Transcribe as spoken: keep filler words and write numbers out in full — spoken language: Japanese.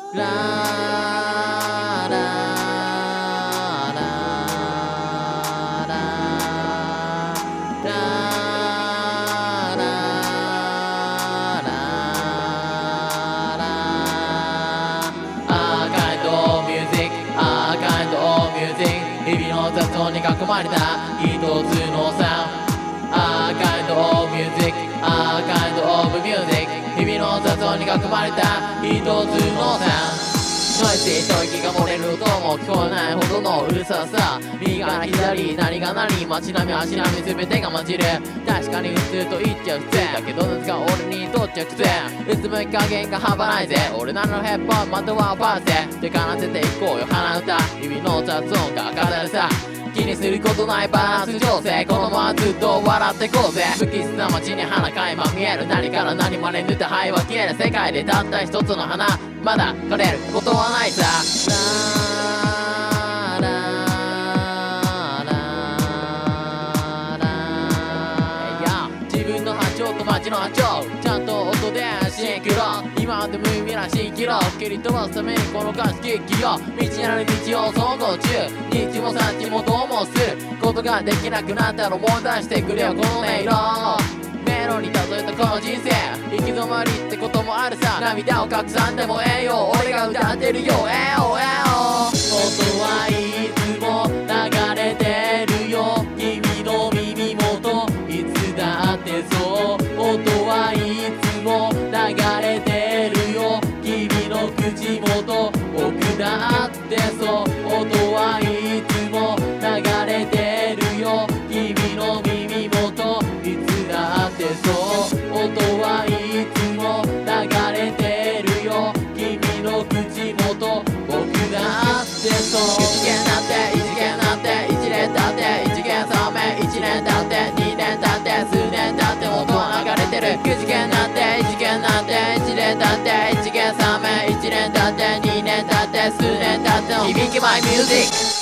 ララララララアーカイドミュージックアーカイドミュージック日々の雑音に囲まれた一つのサウンドアーカイドミュージックアーカイドオブミュージック日々の雑音に囲まれた一つのサウンドノイズと息が漏れる音も聞こえないほどのうるささ右から左何が何街並み足並み全てが混じる確かに普通と言っちゃう普通だけどなぜか俺にとっちゃ苦痛うつむき加減が半端ないぜ俺なりのヘッドホンまたはファースで奏でていこうよ鼻歌日々の雑音が語るさ気にすることないバランス調整このままずっと笑ってこうぜ不吉な街に花垣間見える何から何まで塗った灰は消える世界でたった一つの花まだ枯れることはないさラララララ自分の波長と街の波長ちゃんと音でシンクロ今で無意味な蜃気楼切り飛ばすためにこの歌詞聞きよ道なる道を走行中日もさっちもどうもすることができなくなったら思い出してくれよこの音色メロに例えたこの人生行き止まりってこともあるさ涙を隠さんでもええよ俺が歌ってるよええよええよ音はいつも流れてるよ君の耳元いつだってそう音はいつも流れてるよ君の口元僕だってそう音はいつも流れてるよ君の耳元いつだってそう音はいつも流れてるよ君の口元僕だってそう一元だって一元だって一年だって一元三名一年だって二年だって数年だって音は流れてる九次元だって一元だって一年だって一元三名一年だって二年だって数年だって響き My music